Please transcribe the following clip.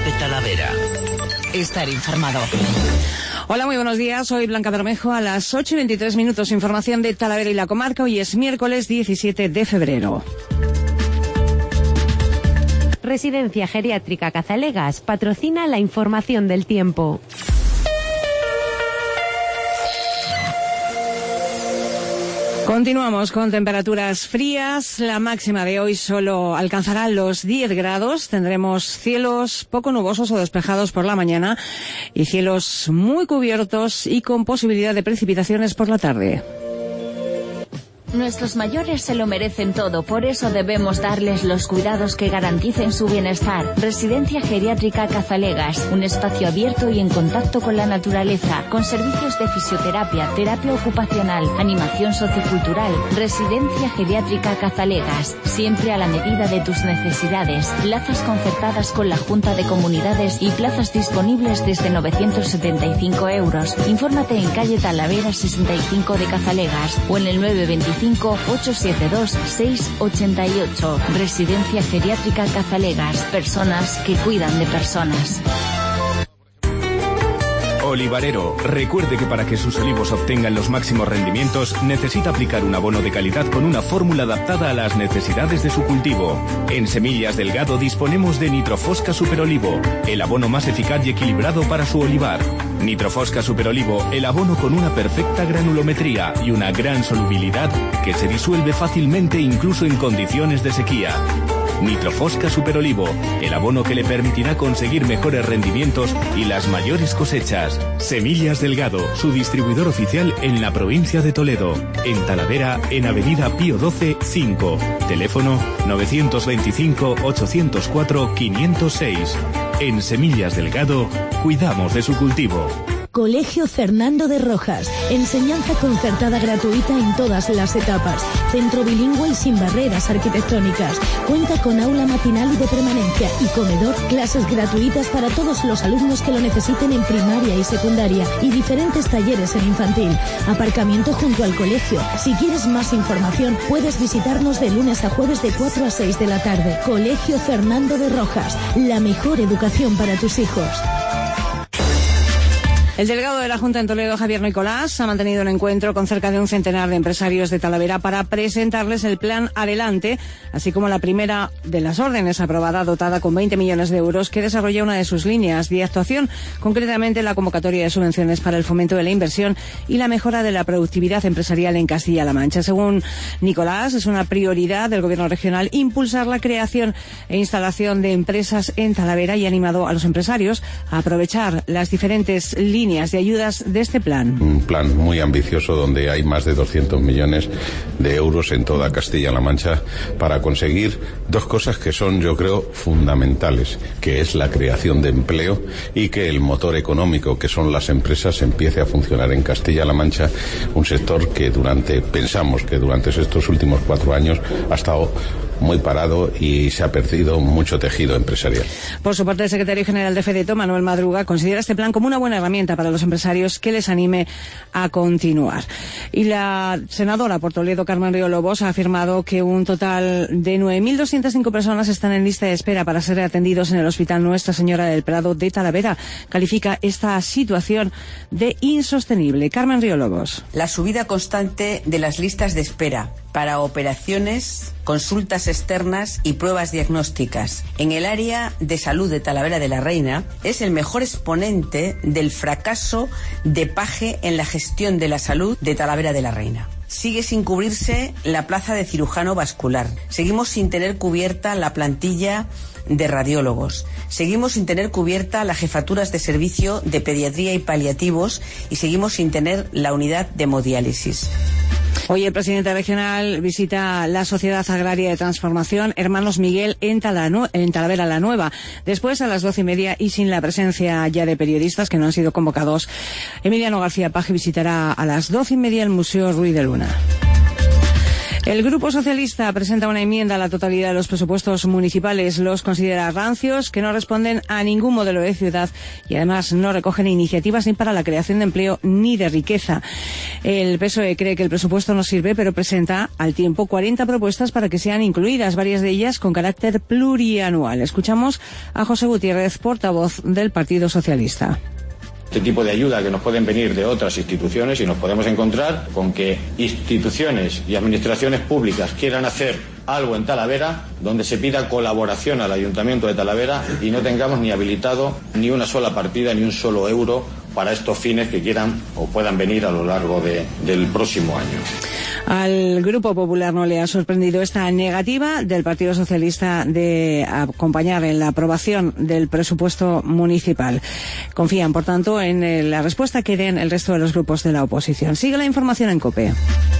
de Talavera. Estar informado. Hola, muy buenos días. Soy Blanca Bermejo. A las 8:23, información de Talavera y la comarca. Hoy es miércoles 17 de febrero. Residencia Geriátrica Cazalegas patrocina la información del tiempo. Continuamos con temperaturas frías. La máxima de hoy solo alcanzará los 10 grados. Tendremos cielos poco nubosos o despejados por la mañana y cielos muy cubiertos y con posibilidad de precipitaciones por la tarde. Nuestros mayores se lo merecen todo, por eso debemos darles los cuidados que garanticen su bienestar. Residencia Geriátrica Cazalegas, un espacio abierto y en contacto con la naturaleza, con servicios de fisioterapia, terapia ocupacional, animación sociocultural. Residencia Geriátrica Cazalegas, siempre a la medida de tus necesidades. Plazas concertadas con la Junta de Comunidades y plazas disponibles desde 975 euros. Infórmate en calle Talavera 65 de Cazalegas o en el 925-872-688. Residencia Geriátrica Cazalegas. Personas que cuidan de personas. Olivarero, recuerde que para que sus olivos obtengan los máximos rendimientos, necesita aplicar un abono de calidad con una fórmula adaptada a las necesidades de su cultivo. En Semillas Delgado disponemos de Nitrofosca Superolivo, el abono más eficaz y equilibrado para su olivar. Nitrofosca Superolivo, el abono con una perfecta granulometría y una gran solubilidad que se disuelve fácilmente incluso en condiciones de sequía. Nitrofosca Superolivo, el abono que le permitirá conseguir mejores rendimientos y las mayores cosechas. Semillas Delgado, su distribuidor oficial en la provincia de Toledo. En Talavera, en Avenida Pío XII, 5. Teléfono 925-804-506. En Semillas Delgado, cuidamos de su cultivo. Colegio Fernando de Rojas. Enseñanza concertada gratuita en todas las etapas. Centro bilingüe y sin barreras arquitectónicas. Cuenta con aula matinal y de permanencia y comedor. Clases gratuitas para todos los alumnos que lo necesiten en primaria y secundaria. Y diferentes talleres en infantil. Aparcamiento junto al colegio. Si quieres más información, puedes visitarnos de lunes a jueves de 4 a 6 de la tarde. Colegio Fernando de Rojas. La mejor educación para tus hijos. El delegado de la Junta en Toledo, Javier Nicolás, ha mantenido un encuentro con cerca de un centenar de empresarios de Talavera para presentarles el plan Adelante, así como la primera de las órdenes aprobada, dotada con 20 millones de euros, que desarrolla una de sus líneas de actuación, concretamente la convocatoria de subvenciones para el fomento de la inversión y la mejora de la productividad empresarial en Castilla-La Mancha. Según Nicolás, es una prioridad del Gobierno regional impulsar la creación e instalación de empresas en Talavera y ha animado a los empresarios a aprovechar las diferentes líneas de ayudas de este plan. Un plan muy ambicioso donde hay más de 200 millones de euros en toda Castilla-La Mancha para conseguir dos cosas que son, yo creo, fundamentales, que es la creación de empleo y que el motor económico, que son las empresas, empiece a funcionar en Castilla-La Mancha, un sector que pensamos que durante estos últimos 4 años ha estado muy parado y se ha perdido mucho tejido empresarial. Por su parte, el secretario general de FEDETO, Manuel Madruga, considera este plan como una buena herramienta para los empresarios que les anime a continuar. Y la senadora por Toledo, Carmen Río Lobos, ha afirmado que un total de 9.205 personas están en lista de espera para ser atendidos en el Hospital Nuestra Señora del Prado de Talavera. Califica esta situación de insostenible. Carmen Río Lobos. La subida constante de las listas de espera para operaciones, consultas externas y pruebas diagnósticas en el área de salud de Talavera de la Reina es el mejor exponente del fracaso de Paje en la gestión de la salud de Talavera de la Reina. Sigue sin cubrirse la plaza de cirujano vascular. Seguimos sin tener cubierta la plantilla de radiólogos. Seguimos sin tener cubierta las jefaturas de servicio de pediatría y paliativos y seguimos sin tener la unidad de hemodiálisis. Hoy el presidente regional visita la Sociedad Agraria de Transformación Hermanos Miguel en Talavera la Nueva. Después, a las 12:30 y sin la presencia ya de periodistas que no han sido convocados, Emiliano García Paje visitará a las 12:30 el Museo Ruiz de Luna. El Grupo Socialista presenta una enmienda a la totalidad de los presupuestos municipales. Los considera rancios, que no responden a ningún modelo de ciudad y además no recogen iniciativas ni para la creación de empleo ni de riqueza. El PSOE cree que el presupuesto no sirve, pero presenta al tiempo 40 propuestas para que sean incluidas, varias de ellas con carácter plurianual. Escuchamos a José Gutiérrez, portavoz del Partido Socialista. Este tipo de ayuda que nos pueden venir de otras instituciones y nos podemos encontrar con que instituciones y administraciones públicas quieran hacer algo en Talavera donde se pida colaboración al Ayuntamiento de Talavera y no tengamos ni habilitado ni una sola partida ni un solo euro para estos fines que quieran o puedan venir a lo largo del próximo año. Al Grupo Popular no le ha sorprendido esta negativa del Partido Socialista de acompañar en la aprobación del presupuesto municipal. Confían, por tanto, en la respuesta que den el resto de los grupos de la oposición. Sigue la información en COPE.